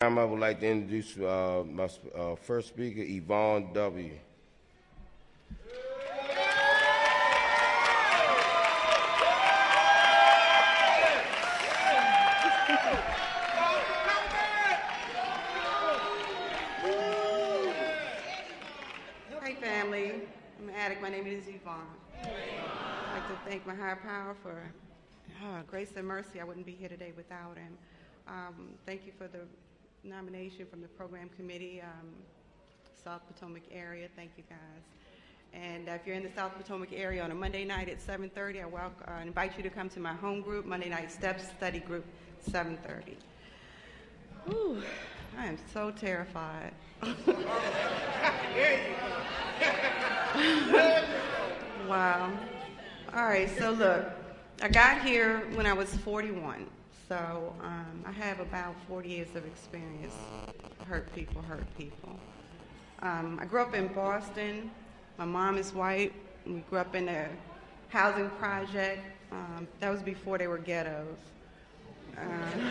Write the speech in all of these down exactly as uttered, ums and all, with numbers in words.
time, I would like to introduce uh, my uh, first speaker, Yvonne W. Hey family, I'm an addict. My name is Yvonne. I'd like to thank my higher power for uh, grace and mercy. I wouldn't be here today without him. Um, thank you for the nomination from the program committee, um, South Potomac area. Thank you guys. And uh, if you're in the South Potomac area on a Monday night at seven thirty, I welcome, uh, invite you to come to my home group, Monday Night Steps Study Group, seven thirty. Whew, I am so terrified. Wow. All right, so look, I got here when I was forty-one. So um, I have about forty years of experience. Hurt people, hurt people. Um, I grew up in Boston. My mom is white. We grew up in a housing project. Um, that was before they were ghettos. Um,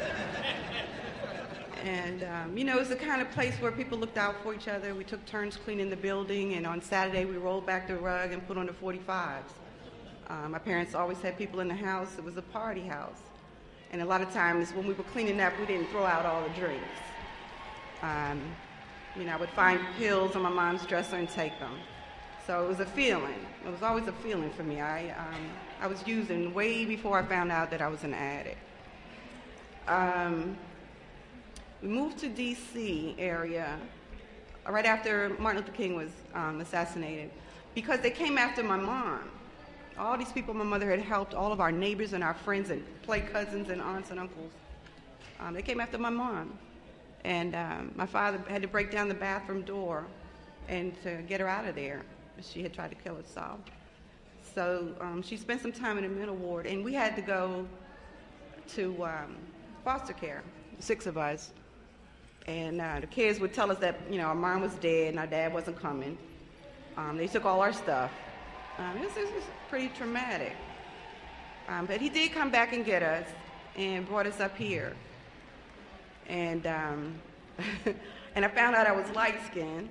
and, um, you know, it was the kind of place where people looked out for each other. We took turns cleaning the building, and on Saturday we rolled back the rug and put on the forty-fives. Um, my parents always had people in the house. It was a party house. And a lot of times when we were cleaning up, we didn't throw out all the drinks. Um, you know, I would find pills on my mom's dresser and take them. So it was a feeling. It was always a feeling for me. I, um, I was using way before I found out that I was an addict. Um, we moved to D C area right after Martin Luther King was um, assassinated because they came after my mom. All these people my mother had helped, all of our neighbors and our friends and play cousins and aunts and uncles, um, they came after my mom. And um, my father had to break down the bathroom door and to get her out of there. She had tried to kill herself. So um, she spent some time in the mental ward, and we had to go to um, foster care, six of us. And uh, the kids would tell us that, you know, our mom was dead and our dad wasn't coming. Um, they took all our stuff. Um, this, this was pretty traumatic. Um, but he did come back and get us and brought us up here. And, um, and I found out I was light-skinned.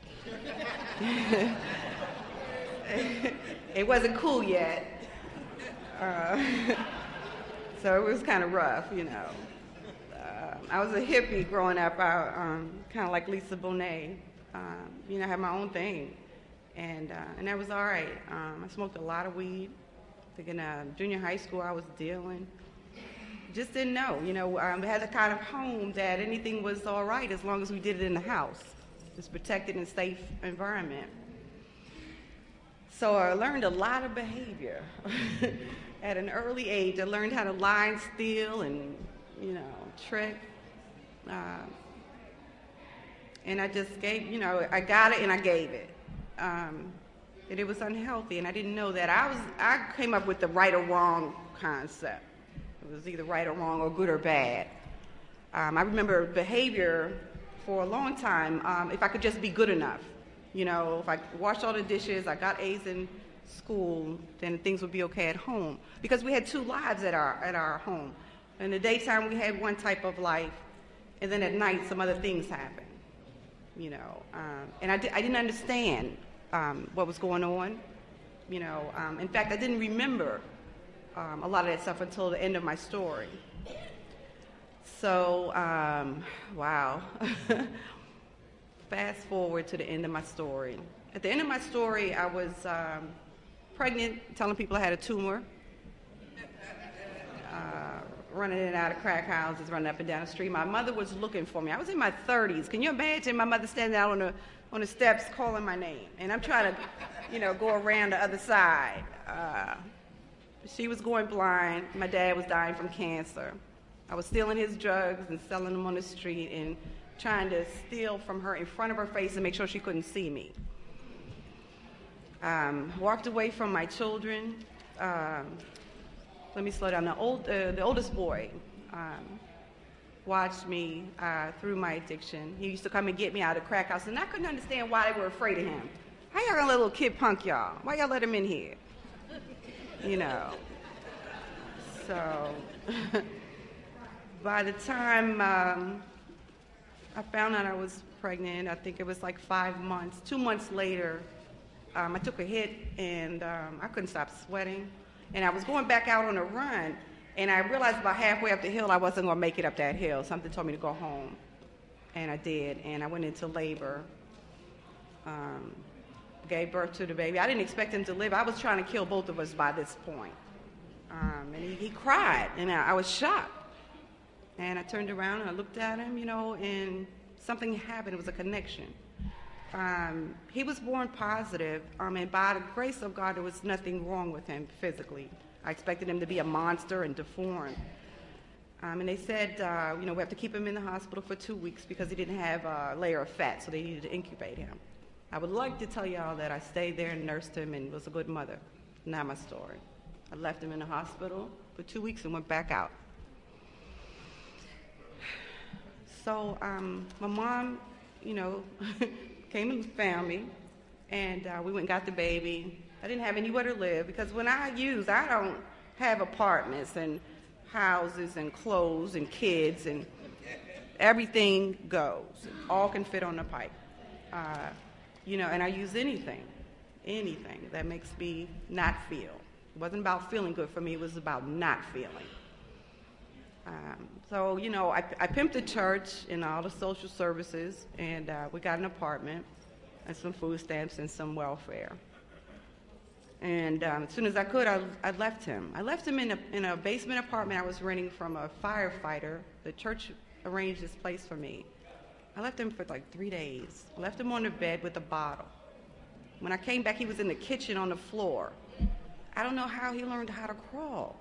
It wasn't cool yet. Uh, so it was kind of rough, you know. Uh, I was a hippie growing up, um, kind of like Lisa Bonet. Um, you know, I had my own thing. And, uh, and that was all right. Um, I smoked a lot of weed. I think in uh, junior high school I was dealing. Just didn't know. You know, um, I had the kind of home that anything was all right as long as we did it in the house. It's protected and safe environment. So I learned a lot of behavior. At an early age, I learned how to lie and steal and, you know, trick. Uh, and I just gave, you know, I got it and I gave it. Um, and it was unhealthy, and I didn't know that. I was, I came up with the right or wrong concept. It was either right or wrong or good or bad. Um, I remember behavior for a long time, um, if I could just be good enough. You know, if I washed all the dishes, I got A's in school, then things would be okay at home. Because we had two lives at our, at our home. In the daytime, we had one type of life, and then at night, some other things happened. You know, um, and I, di I didn't understand um, what was going on. You know, um, in fact, I didn't remember um, a lot of that stuff until the end of my story. So, um, wow. Fast forward to the end of my story. At the end of my story, I was um, pregnant, telling people I had a tumor, uh, running in and out of crack houses, running up and down the street. My mother was looking for me. I was in my thirties. Can you imagine my mother standing out on the, on the steps calling my name? And I'm trying to, you know, go around the other side. Uh, she was going blind. My dad was dying from cancer. I was stealing his drugs and selling them on the street and trying to steal from her in front of her face and make sure she couldn't see me. Um, walked away from my children. Um, let me slow down. The, old, uh, the oldest boy um, watched me uh, through my addiction. He used to come and get me out of the crack house, and I couldn't understand why they were afraid of him. How y'all gonna let a little kid punk y'all? Why y'all let him in here? You know. So by the time um, I found out I was pregnant. I think it was like five months. Two months later, um, I took a hit and um, I couldn't stop sweating. And I was going back out on a run, and I realized about halfway up the hill I wasn't going to make it up that hill. Something told me to go home, and I did. And I went into labor, um, gave birth to the baby. I didn't expect him to live. I was trying to kill both of us by this point. Um, and he, he cried, and I, I was shocked. And I turned around and I looked at him, you know, and something happened. It was a connection. Um, he was born positive, um, and by the grace of God, there was nothing wrong with him physically. I expected him to be a monster and deformed. Um, and they said, uh, you know, we have to keep him in the hospital for two weeks because he didn't have a layer of fat, so they needed to incubate him. I would like to tell y'all that I stayed there and nursed him and was a good mother. Not my story. I left him in the hospital for two weeks and went back out. So um, my mom, you know, came and found me, and uh, we went and got the baby. I didn't have anywhere to live because when I use, I don't have apartments and houses and clothes and kids, and everything goes. All can fit on the pipe. Uh, you know, and I use anything, anything that makes me not feel. It wasn't about feeling good for me, it was about not feeling. Um, so, you know, I, I pimped the church and all the social services, and uh, we got an apartment and some food stamps and some welfare. And um, as soon as I could, I, I left him. I left him in a, in a basement apartment I was renting from a firefighter. The church arranged this place for me. I left him for like three days. Left him on the bed with a bottle. When I came back, he was in the kitchen on the floor. I don't know how he learned how to crawl.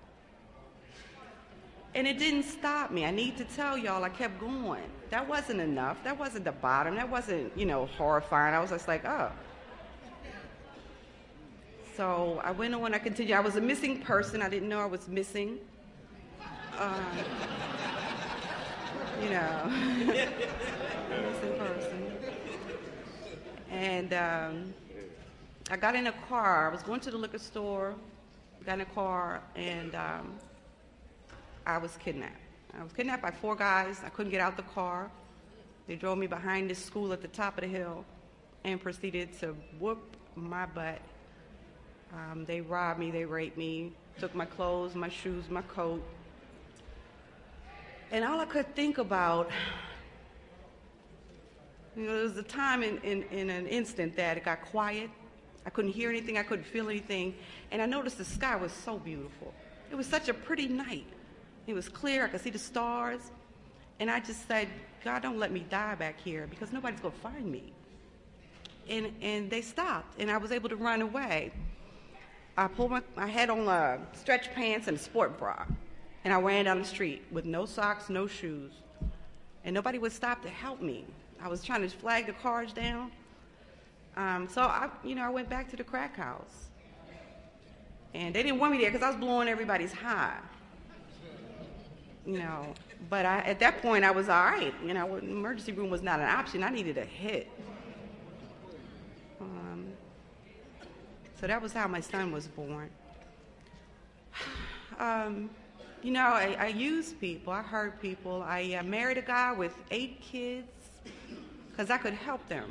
And it didn't stop me. I need to tell y'all, I kept going. That wasn't enough. That wasn't the bottom. That wasn't, you know, horrifying. I was just like, oh. So I went on, I continued. I was a missing person. I didn't know I was missing. Um, you know, missing person. And um, I got in a car. I was going to the liquor store, got in a car, and um, I was kidnapped. I was kidnapped by four guys. I couldn't get out the car. They drove me behind this school at the top of the hill and proceeded to whoop my butt. Um, they robbed me, they raped me, took my clothes, my shoes, my coat. And all I could think about, you know, there was a time in, in, in an instant that it got quiet. I couldn't hear anything, I couldn't feel anything. And I noticed the sky was so beautiful. It was such a pretty night. It was clear, I could see the stars. And I just said, God, don't let me die back here because nobody's gonna find me. And, and they stopped, and I was able to run away. I pulled my, I had on uh, stretch pants and a sport bra, and I ran down the street with no socks, no shoes, and nobody would stop to help me. I was trying to flag the cars down. Um, so I, you know, I went back to the crack house, and they didn't want me there because I was blowing everybody's high. You know, but I, at that point I was all right. You know, emergency room was not an option. I needed a hit. Um, so that was how my son was born. Um, you know, I, I used people. I hurt people. I uh, married a guy with eight kids because I could help them.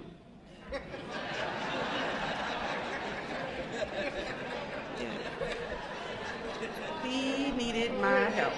Yeah. He needed my help.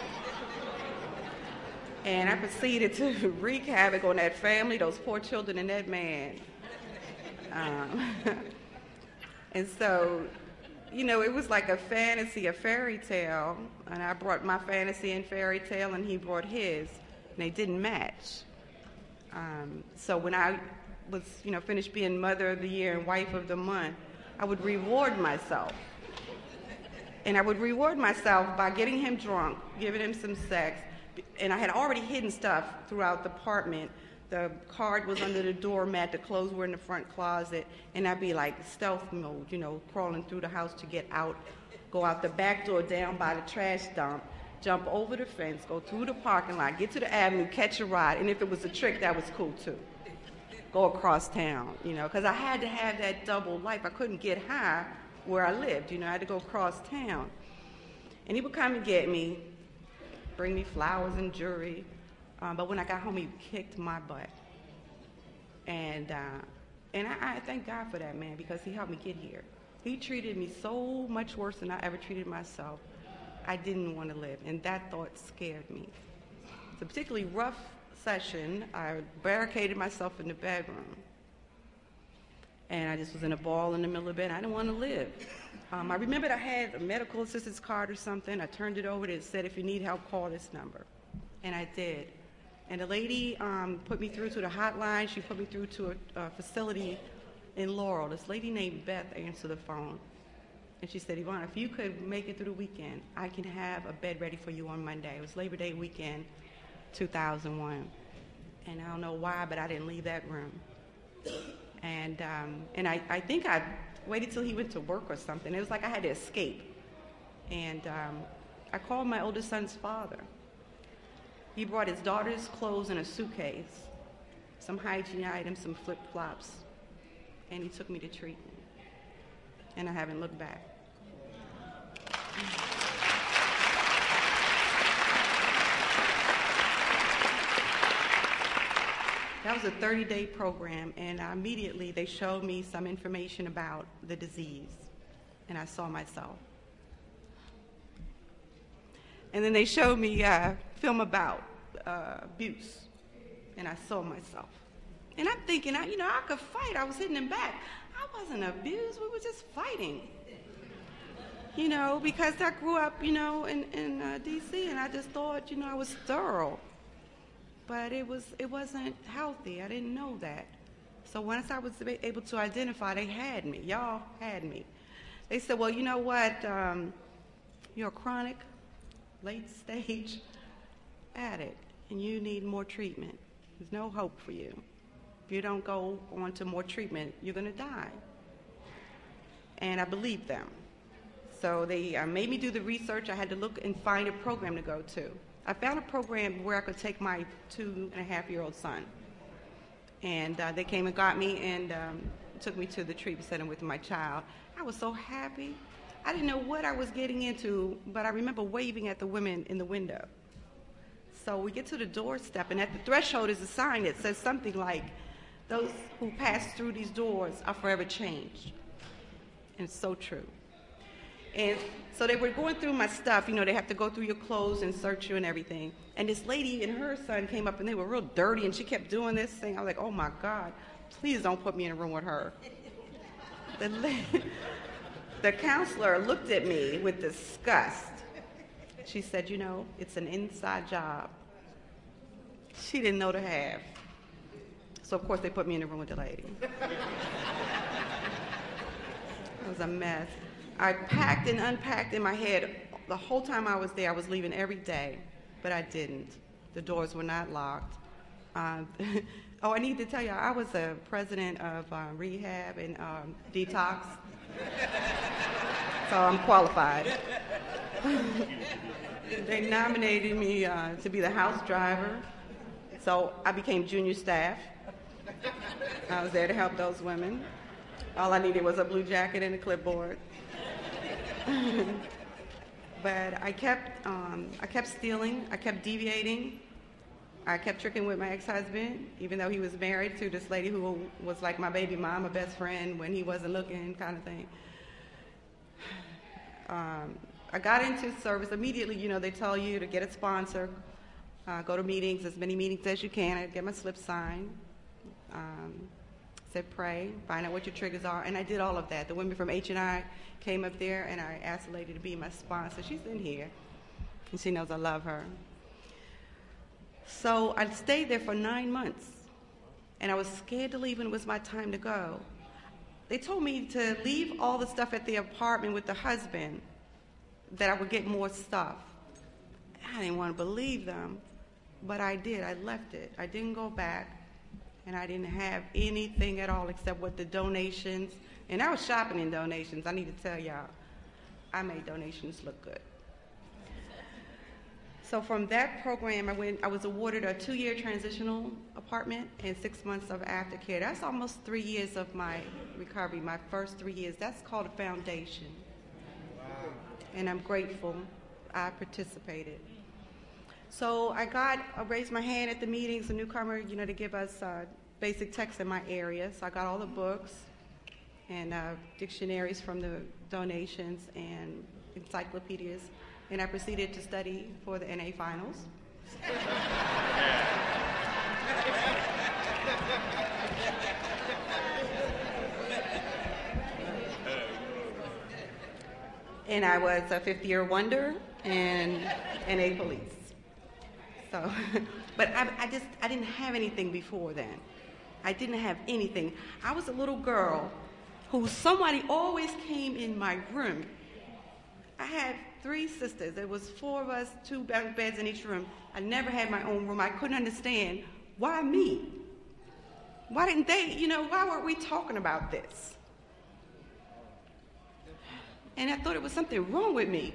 And I proceeded to wreak havoc on that family, those poor children, and that man. Um, and so, you know, it was like a fantasy, a fairy tale. And I brought my fantasy and fairy tale, and he brought his, and they didn't match. Um, so when I was, you know, finished being Mother of the Year and Wife of the Month, I would reward myself. And I would reward myself by getting him drunk, giving him some sex. And I had already hidden stuff throughout the apartment. The card was under the doormat, the clothes were in the front closet, and I'd be like stealth mode, you know, crawling through the house to get out, go out the back door down by the trash dump, jump over the fence, go through the parking lot, get to the avenue, catch a ride, and if it was a trick, that was cool too. Go across town, you know, because I had to have that double life. I couldn't get high where I lived, you know, I had to go across town. And he would come and get me, bring me flowers and jewelry, um, but when I got home, he kicked my butt. And, uh, and I, I thank God for that man because he helped me get here. He treated me so much worse than I ever treated myself. I didn't want to live, and that thought scared me. It's a particularly rough session. I barricaded myself in the bedroom, and I just was in a ball in the middle of the bed. I didn't want to live. Um, I remembered I had a medical assistance card or something. I turned it over. It said, if you need help, call this number. And I did. And the lady um, put me through to the hotline. She put me through to a, a facility in Laurel. This lady named Beth answered the phone. And she said, Yvonne, if you could make it through the weekend, I can have a bed ready for you on Monday. It was Labor Day weekend, two thousand one. And I don't know why, but I didn't leave that room. And um, and I, I think I waited till he went to work or something. It was like I had to escape. And um, I called my oldest son's father. He brought his daughter's clothes in a suitcase, some hygiene items, some flip-flops, and he took me to treatment. And I haven't looked back. That was a thirty-day program, and immediately they showed me some information about the disease, and I saw myself. And then they showed me a film about uh, abuse, and I saw myself. And I'm thinking, I, you know, I could fight. I was hitting him back. I wasn't abused. We were just fighting. You know, because I grew up, you know, in, in uh, D C, and I just thought, you know, I was thorough. But it, was, it wasn't healthy. I didn't know that. So once I was able to identify, they had me. Y'all had me. They said, well, you know what? Um, you're a chronic, late-stage addict, and you need more treatment. There's no hope for you. If you don't go on to more treatment, you're going to die. And I believed them. So they uh, made me do the research. I had to look and find a program to go to. I found a program where I could take my two and a half year old son. And uh, they came and got me and um, took me to the treatment center with my child. I was so happy. I didn't know what I was getting into, but I remember waving at the women in the window. So we get to the doorstep, and at the threshold is a sign that says something like, those who pass through these doors are forever changed. And it's so true. And so they were going through my stuff. You know, they have to go through your clothes and search you and everything. And this lady and her son came up, and they were real dirty, and she kept doing this thing. I was like, oh, my God, please don't put me in a room with her. The, the counselor looked at me with disgust. She said, you know, it's an inside job. She didn't know the half. So, of course, they put me in the room with the lady. It was a mess. I packed and unpacked in my head. The whole time I was there, I was leaving every day, but I didn't. The doors were not locked. Uh, oh, I need to tell you, I was a president of uh, rehab and um, detox, so I'm qualified. They nominated me uh, to be the house driver, so I became junior staff. I was there to help those women. All I needed was a blue jacket and a clipboard. But I kept, um, I kept stealing. I kept deviating. I kept tricking with my ex-husband, even though he was married to this lady who was like my baby mom, a best friend when he wasn't looking, kind of thing. Um, I got into service immediately. You know, they tell you to get a sponsor, uh, go to meetings, as many meetings as you can. I get my slip signed. Um, said pray, find out what your triggers are, and I did all of that. The women from H and I came up there, and I asked the lady to be my sponsor. She's in here, and she knows I love her. So I stayed there for nine months, and I was scared to leave when it was my time to go. They told me to leave all the stuff at the apartment with the husband, that I would get more stuff. I didn't want to believe them, but I did. I left it. I didn't go back. And I didn't have anything at all except what the donations, and I was shopping in donations. I need to tell y'all, I made donations look good. So from that program, I went. I was awarded a two-year transitional apartment and six months of aftercare. That's almost three years of my recovery. My first three years. That's called a foundation. Wow. And I'm grateful I participated. So I got, I raised my hand at the meetings, a newcomer, you know, to give us uh, basic text in my area, so I got all the books and uh, dictionaries from the donations and encyclopedias, and I proceeded to study for the N A finals. And I was a fifth-year wonder and N A police. So, but I, I just, I didn't have anything before then. I didn't have anything. I was a little girl who somebody always came in my room. I had three sisters. There was four of us, two beds in each room. I never had my own room. I couldn't understand, why me? Why didn't they, you know, why weren't we talking about this? And I thought it was something wrong with me.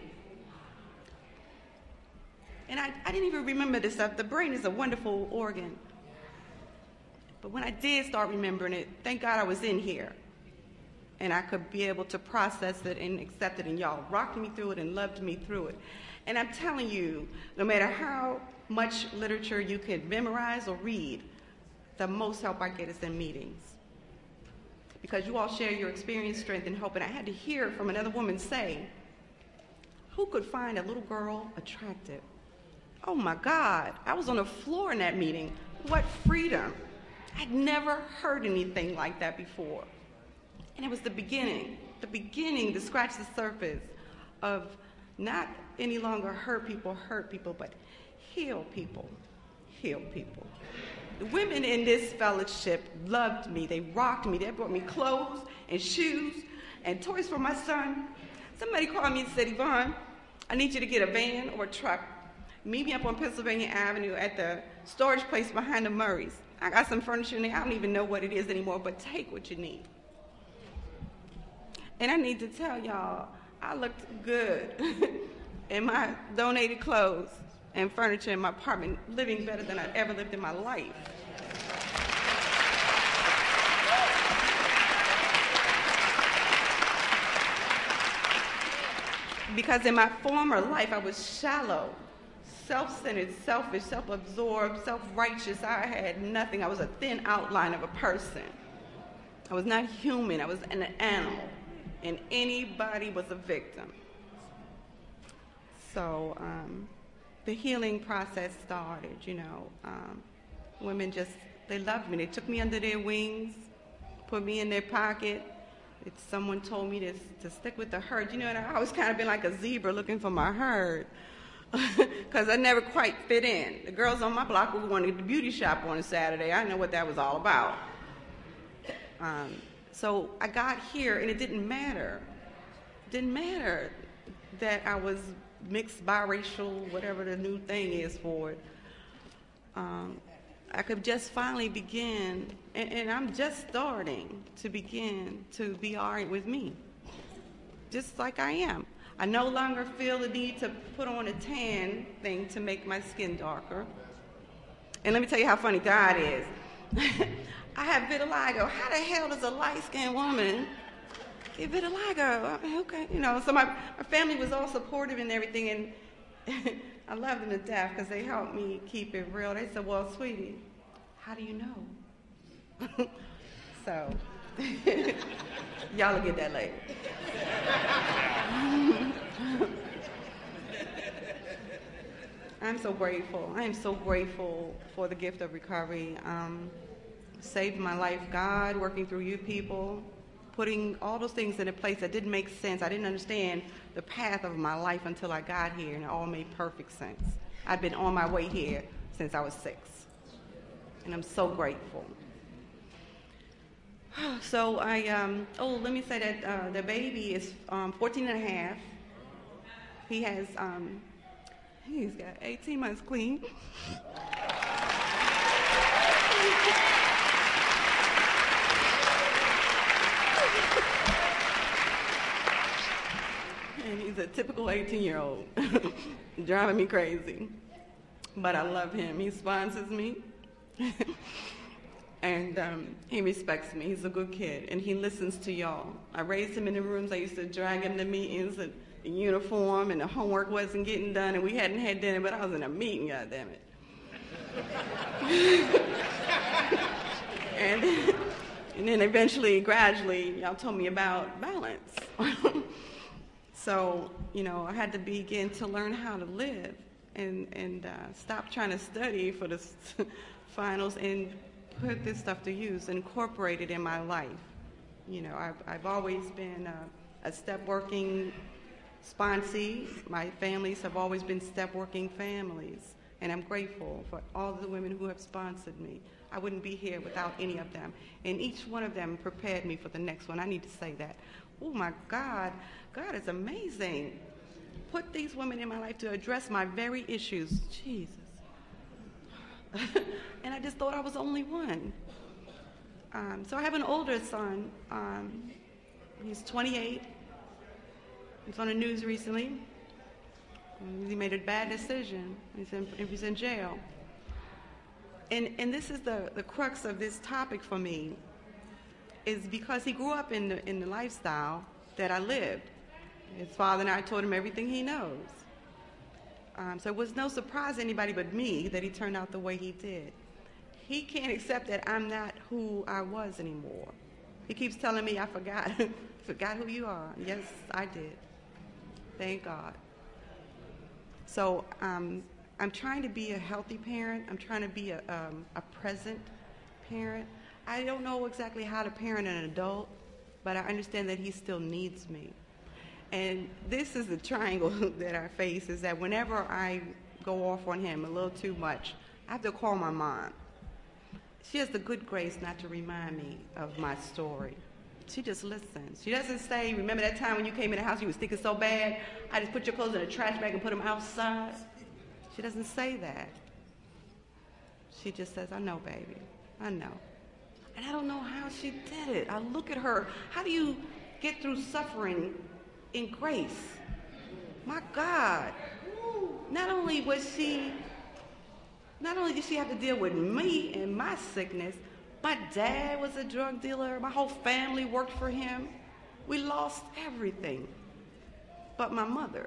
And I, I didn't even remember this stuff. The brain is a wonderful organ. But when I did start remembering it, thank God I was in here. And I could be able to process it and accept it. And y'all rocked me through it and loved me through it. And I'm telling you, no matter how much literature you can memorize or read, the most help I get is in meetings. Because you all share your experience, strength, and hope. And I had to hear from another woman say, who could find a little girl attractive? Oh my God, I was on the floor in that meeting. What freedom. I'd never heard anything like that before. And it was the beginning, the beginning to scratch the surface of not any longer hurt people, hurt people, but heal people, heal people. The women in this fellowship loved me. They rocked me. They brought me clothes and shoes and toys for my son. Somebody called me and said, Yvonne, I need you to get a van or a truck. Meet me up on Pennsylvania Avenue at the storage place behind the Murrays. I got some furniture in there. I don't even know what it is anymore, but take what you need. And I need to tell y'all, I looked good in my donated clothes and furniture in my apartment, living better than I'd ever lived in my life. Because in my former life, I was shallow, self-centered, selfish, self-absorbed, self-righteous. I had nothing. I was a thin outline of a person. I was not human. I was an animal. And anybody was a victim. So um, the healing process started, you know. Um, women just, they loved me. They took me under their wings, put me in their pocket. It's, someone told me to, to stick with the herd. You know, and I always kind of been like a zebra looking for my herd because I never quite fit in. The girls on my block were going to the beauty shop on a Saturday. I didn't know what that was all about. Um, so I got here, and it didn't matter. It didn't matter that I was mixed biracial, whatever the new thing is for it. Um, I could just finally begin, and, and I'm just starting to begin to be all right with me, just like I am. I no longer feel the need to put on a tan thing to make my skin darker. And let me tell you how funny God is. I have vitiligo. How the hell does a light-skinned woman get vitiligo? I mean, okay, you know, so my, my family was all supportive and everything, and I love them to death because they helped me keep it real. They said, well, sweetie, how do you know? So, y'all will get that later. I'm so grateful. I am so grateful for the gift of recovery. Um, saved my life. God working through you people, putting all those things in a place that didn't make sense. I didn't understand the path of my life until I got here, and it all made perfect sense. I've been on my way here since I was six, and I'm so grateful. So I, um, oh, let me say that uh, the baby is um, fourteen and a half. He has, um, he's got eighteen months clean. And he's a typical eighteen-year-old, driving me crazy. But I love him. He sponsors me. And um, he respects me. He's a good kid, and he listens to y'all. I raised him in the rooms. I used to drag him to meetings, and the uniform, and the homework wasn't getting done, and we hadn't had dinner, but I was in a meeting, goddammit. And then, and then eventually, gradually, y'all told me about balance. So, you know, I had to begin to learn how to live and, and uh, stop trying to study for the finals and put this stuff to use, incorporate it in my life. You know, I've, I've always been a, a step-working sponsee. My families have always been step-working families, and I'm grateful for all the women who have sponsored me. I wouldn't be here without any of them, and each one of them prepared me for the next one. I need to say that. Oh my God, God is amazing. Put these women in my life to address my very issues. Jesus. And I just thought I was the only one. Um, so I have an older son. Um, he's twenty-eight. He was on the news recently. He made a bad decision. He's in, he's in jail. And, and this is the, the crux of this topic for me, is because he grew up in the, in the lifestyle that I lived. His father and I taught him everything he knows. Um, so it was no surprise to anybody but me that he turned out the way he did. He can't accept that I'm not who I was anymore. He keeps telling me I forgot, forgot who you are. Yes, I did. Thank God. So um, I'm trying to be a healthy parent. I'm trying to be a, um, a present parent. I don't know exactly how to parent an adult, but I understand that he still needs me. And this is the triangle that I face, is that whenever I go off on him a little too much, I have to call my mom. She has the good grace not to remind me of my story. She just listens. She doesn't say, remember that time when you came in the house, you was thinking so bad, I just put your clothes in a trash bag and put them outside? She doesn't say that. She just says, I know, baby. I know. And I don't know how she did it. I look at her. How do you get through suffering in grace? My God. Not only was she, not only did she have to deal with me and my sickness, my dad was a drug dealer. My whole family worked for him. We lost everything but my mother.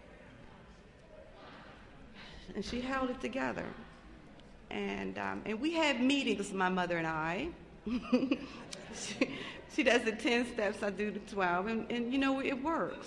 And she held it together. And, um, and we had meetings, my mother and I. she, she does the ten steps, I do the twelve, and, and you know, it works.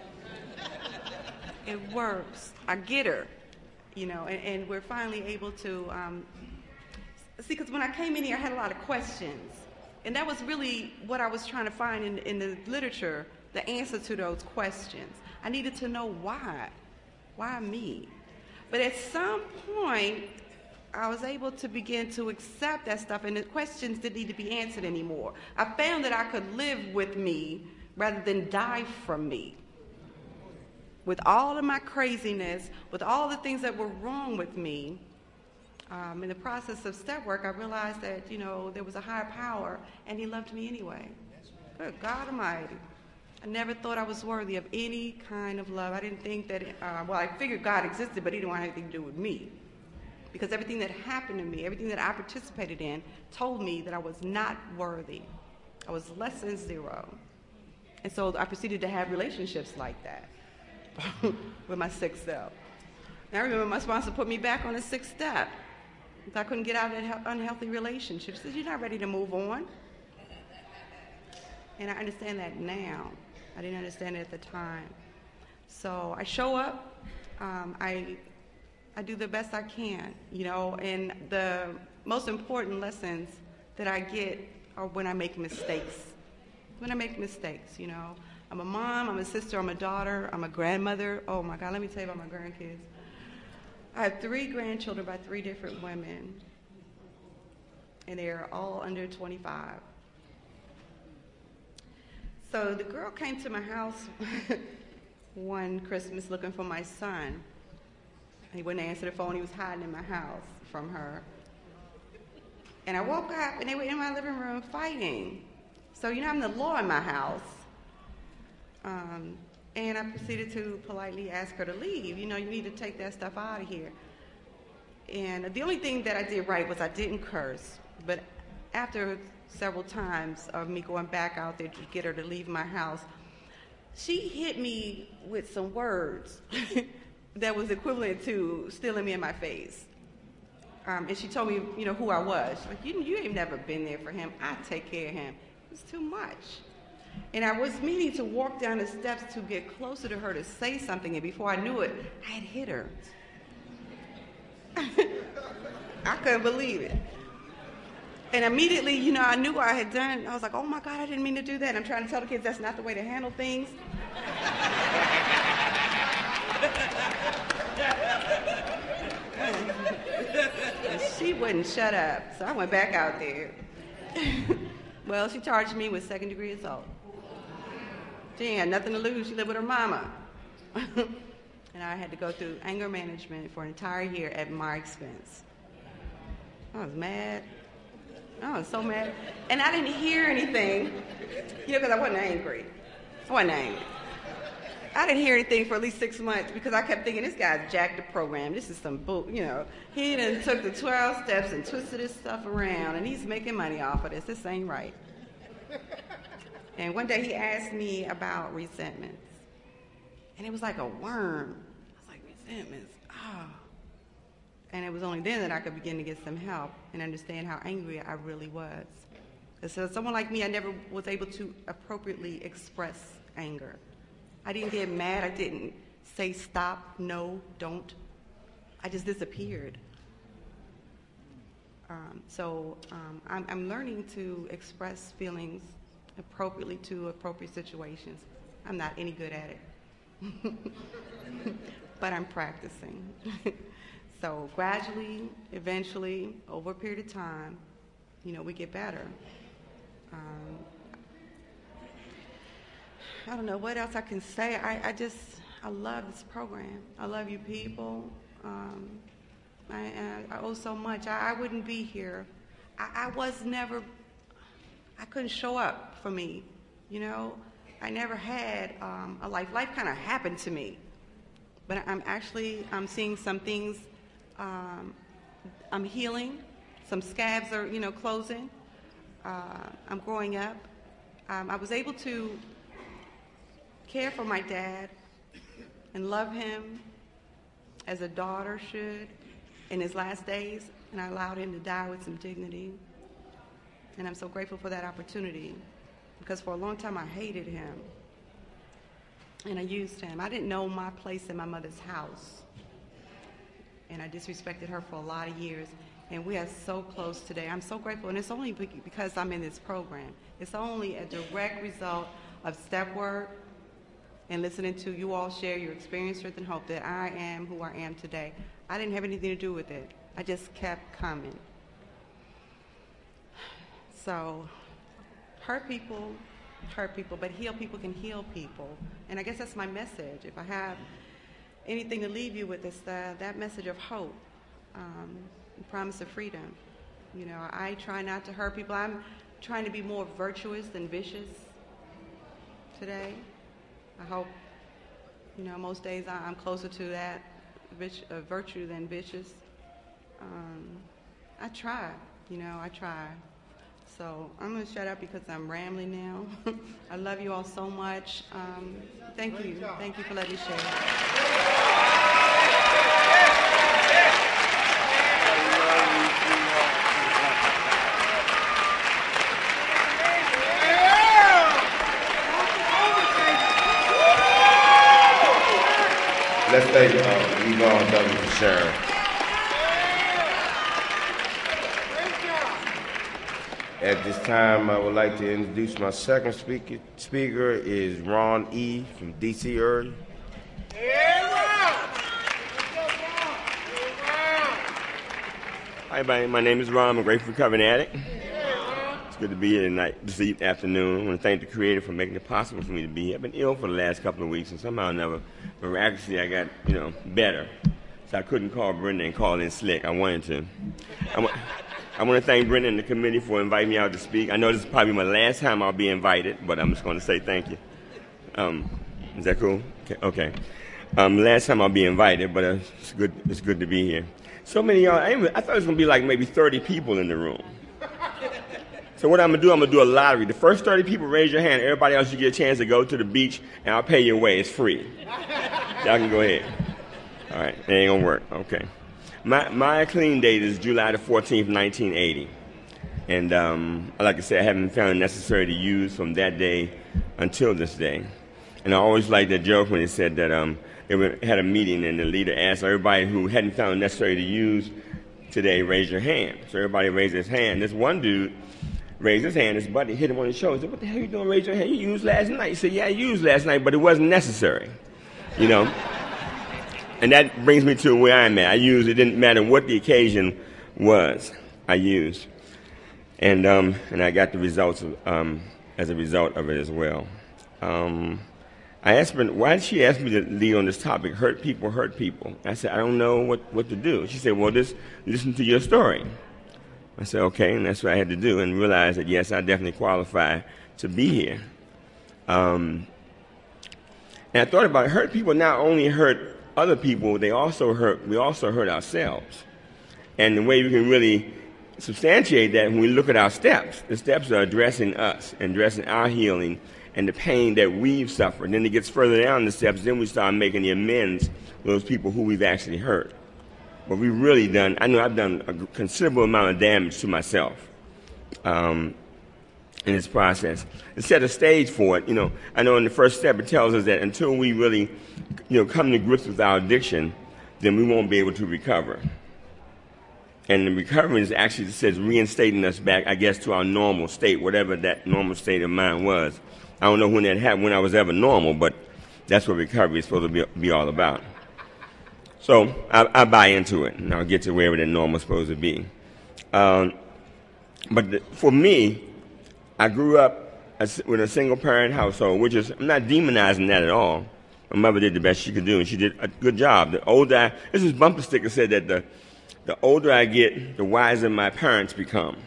It works. I get her, you know, and, and we're finally able to, um, see, because when I came in here, I had a lot of questions. And that was really what I was trying to find in, in the literature, the answer to those questions. I needed to know why. Why me? But at some point, I was able to begin to accept that stuff, and the questions didn't need to be answered anymore. I found that I could live with me rather than die from me. With all of my craziness, with all the things that were wrong with me, um, in the process of step work, I realized that, you know, there was a higher power, and he loved me anyway. Good God Almighty. I never thought I was worthy of any kind of love. I didn't think that, it, uh, well, I figured God existed, but he didn't want anything to do with me. Because everything that happened to me, everything that I participated in, told me that I was not worthy. I was less than zero. And so I proceeded to have relationships like that with my sixth step. And I remember my sponsor put me back on the sixth step. I couldn't get out of that unhealthy relationship. She said, you're not ready to move on. And I understand that now. I didn't understand it at the time. So I show up. Um, I, I do the best I can, you know, and the most important lessons that I get are when I make mistakes. When I make mistakes, you know. I'm a mom, I'm a sister, I'm a daughter, I'm a grandmother. Oh my God, let me tell you about my grandkids. I have three grandchildren by three different women, and they're all under twenty-five. So the girl came to my house one Christmas looking for my son. He wouldn't answer the phone. He was hiding in my house from her. And I woke up, and they were in my living room fighting. So, you know, I'm the law in my house. Um, and I proceeded to politely ask her to leave. You know, you need to take that stuff out of here. And the only thing that I did right was I didn't curse. But after several times of me going back out there to get her to leave my house, she hit me with some words that was equivalent to stealing me in my face. Um, and she told me, you know, who I was. She's like, you, you ain't never been there for him. I take care of him. It was too much. And I was meaning to walk down the steps to get closer to her to say something, and before I knew it, I had hit her. I couldn't believe it. And immediately, you know, I knew what I had done. I was like, oh my God, I didn't mean to do that. I'm trying to tell the kids that's not the way to handle things. And she wouldn't shut up, so I went back out there. Well, she charged me with second degree assault. She ain't had nothing to lose. She lived with her mama. And I had to go through anger management for an entire year at my expense. I was mad. I was so mad. And I didn't hear anything, you know, because I wasn't angry. I wasn't angry. I didn't hear anything for at least six months because I kept thinking, this guy's jacked the program. This is some bull, you know. He done took the twelve steps and twisted his stuff around, and he's making money off of this. This ain't right. And one day he asked me about resentments. And it was like a worm. I was like, resentments, ah. Oh. And it was only then that I could begin to get some help and understand how angry I really was. And so someone like me, I never was able to appropriately express anger. I didn't get mad. I didn't say stop, no, don't. I just disappeared. Um, so um, I'm, I'm learning to express feelings appropriately to appropriate situations. I'm not any good at it, but I'm practicing. So gradually, eventually, over a period of time, you know, we get better. Um, I don't know what else I can say. I, I just, I love this program. I love you people. Um, I, I, I owe so much. I, I wouldn't be here. I, I was never, I couldn't show up for me, you know. I never had um, a life. Life kind of happened to me. But I'm actually, I'm seeing some things, um, I'm healing. Some scabs are, you know, closing. Uh, I'm growing up. Um, I was able to care for my dad and love him as a daughter should in his last days, and I allowed him to die with some dignity. And I'm so grateful for that opportunity, because for a long time I hated him and I used him. I didn't know my place in my mother's house, and I disrespected her for a lot of years, and we are so close today. I'm so grateful, and it's only because I'm in this program. It's only a direct result of step work and listening to you all share your experience, strength, and hope that I am who I am today. I didn't have anything to do with it. I just kept coming. So, hurt people, hurt people, but heal people can heal people. And I guess that's my message. If I have anything to leave you with, it's the, that message of hope, um, and promise of freedom. You know, I try not to hurt people. I'm trying to be more virtuous than vicious today. I hope, you know, most days I'm closer to that uh, virtue than vicious. Um, I try, you know, I try. So I'm going to shut up because I'm rambling now. I love you all so much. Um, thank you. Thank you for letting me share. Let's thank uh, Yvonne W. for sharing. At this time, I would like to introduce my second speaker. Speaker is Ron E. from D C area. Hi, everybody. My name is Ron. I'm a grateful recovering addict. It's good to be here tonight, this afternoon. I want to thank the Creator for making it possible for me to be here. I've been ill for the last couple of weeks, and somehow or another, miraculously, I got, you know, better. So I couldn't call Brenda and call in Slick. I wanted to. I, wa- I want to thank Brenda and the committee for inviting me out to speak. I know this is probably my last time I'll be invited, but I'm just going to say thank you. Um, is that cool? Okay. okay. Um, last time I'll be invited, but uh, it's good. It's good to be here. So many y'all. I, I thought it was going to be like maybe thirty people in the room. So what I'm going to do, I'm going to do a lottery. The first thirty people, raise your hand. Everybody else, you get a chance to go to the beach, and I'll pay your way. It's free. Y'all can go ahead. All right. It ain't going to work. Okay. my, my clean date is July the fourteenth, nineteen eighty. And um, like I said, I haven't found it necessary to use from that day until this day. And I always liked that joke when they said that um, they were, had a meeting and the leader asked everybody who hadn't found it necessary to use today, raise your hand. So everybody raised his hand. This one dude raised his hand. His buddy hit him on the shoulder. He said, "What the hell are you doing? Raise your hand. You used last night." He said, "Yeah, I used last night, but it wasn't necessary." You know? And that brings me to where I'm at. I used, it didn't matter what the occasion was, I used. And um, and I got the results of, um, as a result of it as well. Um, I asked her, why did she ask me to lead on this topic, hurt people, hurt people? I said, I don't know what, what to do. She said, well, just listen to your story. I said, okay, and that's what I had to do, and realized that, yes, I definitely qualify to be here. Um, and I thought about it. Hurt people not only hurt other people, they also hurt, we also hurt ourselves. And the way we can really substantiate that when we look at our steps, the steps are addressing us, and addressing our healing and the pain that we've suffered. Then it gets further down the steps, then we start making the amends with those people who we've actually hurt. But we've really done, I know I've done a considerable amount of damage to myself um, in this process. To set a stage for it, you know, I know in the first step it tells us that until we really, you know, come to grips with our addiction, then we won't be able to recover. And the recovery is actually, it says, reinstating us back, I guess, to our normal state, whatever that normal state of mind was. I don't know when that happened, when I was ever normal, but that's what recovery is supposed to be, be all about. So I, I buy into it, and I'll get to wherever that normal is supposed to be. Um, but the, for me, I grew up as, with a single-parent household, which is, I'm not demonizing that at all. My mother did the best she could do, and she did a good job. The older I, this is bumper sticker said that the The older I get, the wiser my parents become.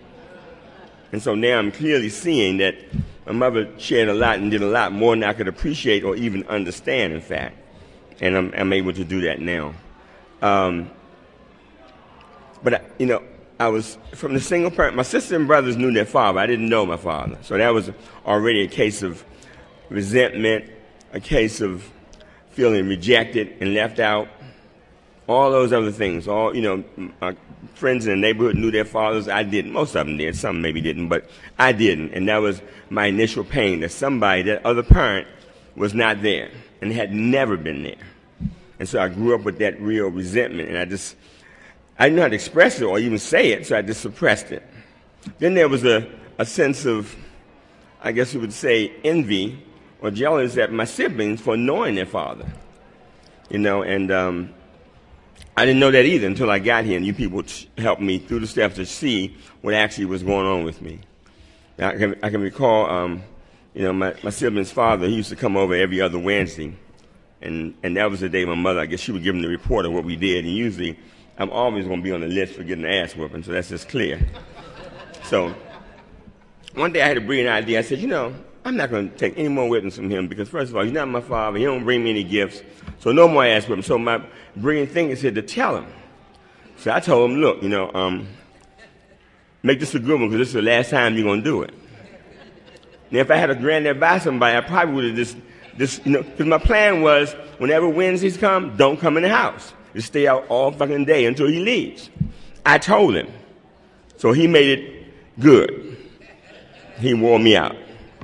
And so now I'm clearly seeing that my mother shared a lot and did a lot more than I could appreciate or even understand, in fact. And I'm, I'm able to do that now. Um, but, I, you know, I was from the single parent. My sister and brothers knew their father. I didn't know my father. So that was already a case of resentment, a case of feeling rejected and left out. All those other things, all, you know, my friends in the neighborhood knew their fathers. I didn't. Most of them did. Some maybe didn't, but I didn't. And that was my initial pain, that somebody, that other parent, was not there and had never been there. And so I grew up with that real resentment, and I just, I didn't know how to express it or even say it, so I just suppressed it. Then there was a, a sense of, I guess you would say, envy or jealousy at my siblings for knowing their father. You know, and um, I didn't know that either until I got here, and you people helped me through the steps to see what actually was going on with me. I can, I can recall, um, you know, my, my sibling's father, he used to come over every other Wednesday, and, and that was the day my mother, I guess she would give him the report of what we did, and usually I'm always going to be on the list for getting the ass whooping, so that's just clear. So one day I had a brilliant idea. I said, you know, I'm not going to take any more whippings from him because, first of all, he's not my father. He don't bring me any gifts, so no more ass whipping. So my brilliant thing is here to tell him. So I told him, look, you know, um, make this a good one because this is the last time you're going to do it. Now, if I had a granddad by somebody, I probably would have just, just, you know, because my plan was whenever Wednesdays come, don't come in the house. Just stay out all fucking day until he leaves. I told him. So he made it good. He wore me out.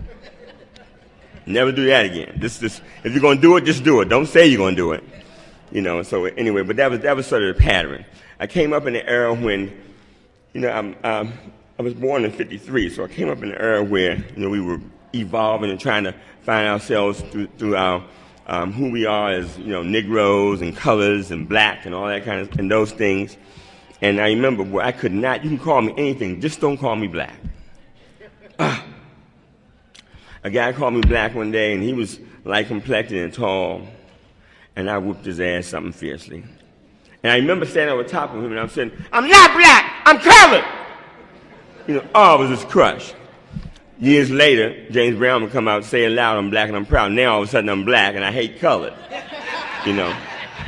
Never do that again. This, this, if you're going to do it, just do it. Don't say you're going to do it. You know, so anyway, but that was, that was sort of the pattern. I came up in an era when, you know, I'm, um, I was born in fifty-three, so I came up in an era where, you know, we were evolving and trying to find ourselves through, through our, um, who we are as, you know, Negroes and colors and black and all that kind of, and those things. And I remember where I could not, you can call me anything, just don't call me black. Uh, a guy called me black one day, and he was light complected and tall, and I whooped his ass something fiercely. And I remember standing over top of him, and I'm saying, I'm not black, I'm colored. You know, oh, it was just crushed. Years later, James Brown would come out and say it loud, I'm black and I'm proud. Now all of a sudden I'm black and I hate colored. You know.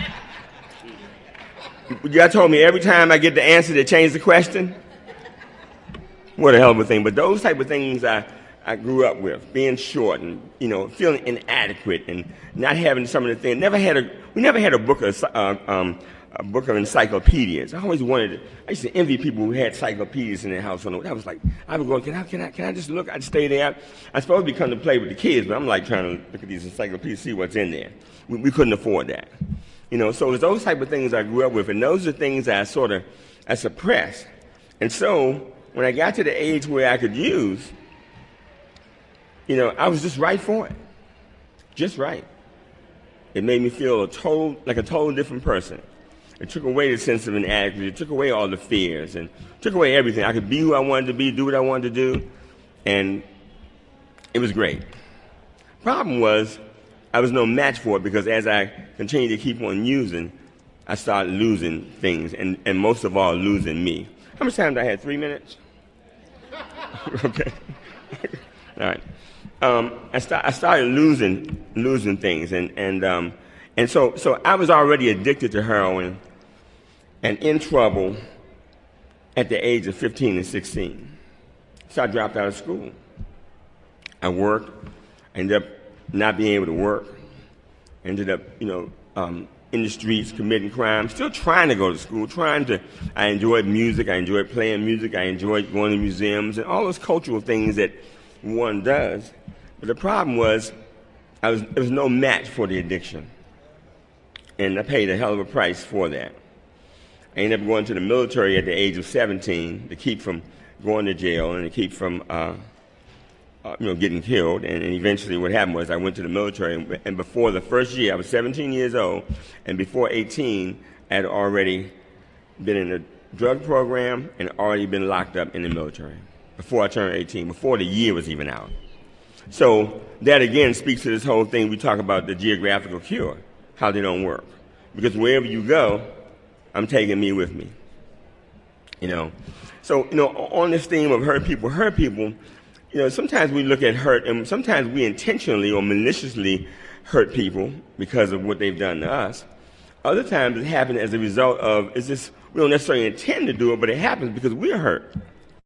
Y'all told me every time I get the answer to change the question. What a hell of a thing. But those type of things I, I grew up with, being short and, you know, feeling inadequate and not having some of the things. Never had a, we never had a book of uh, um, a book of encyclopedias. I always wanted, I used to envy people who had encyclopedias in their house. I was like, I would go, can I, can I, can I just look? I'd stay there. I'm supposed to be coming to play with the kids, but I'm like trying to look at these encyclopedias, see what's in there. We, we couldn't afford that. You know, so it's those type of things I grew up with, and those are things that I sort of, I suppressed. And so when I got to the age where I could use, you know, I was just right for it. Just right. It made me feel a total, like a total different person. It took away the sense of inadequacy. It took away all the fears and took away everything. I could be who I wanted to be, do what I wanted to do, and it was great. Problem was, I was no match for it because as I continued to keep on using, I started losing things, and, and most of all, losing me. How much time did I have? Three minutes? Okay. All right. Um, I, start, I started losing losing things, and and um, and so so I was already addicted to heroin, and in trouble at the age of fifteen and sixteen. So I dropped out of school. I worked. I ended up not being able to work. Ended up, you know, um, in the streets committing crime. Still trying to go to school. Trying to. I enjoyed music. I enjoyed playing music. I enjoyed going to museums and all those cultural things that one does. But the problem was, I was, there was no match for the addiction. And I paid a hell of a price for that. I ended up going to the military at the age of seventeen to keep from going to jail and to keep from, uh, uh, you know, getting killed. And, and eventually what happened was I went to the military, and, and before the first year, I was seventeen years old, and before eighteen, I had already been in a drug program and already been locked up in the military before I turned eighteen, before the year was even out. So that again speaks to this whole thing we talk about, the geographical cure, how they don't work. Because wherever you go, I'm taking me with me. You know, so you know, on this theme of hurt people, hurt people, you know, sometimes we look at hurt, and sometimes we intentionally or maliciously hurt people because of what they've done to us. Other times it happens as a result of, it's just, we don't necessarily intend to do it, but it happens because we're hurt.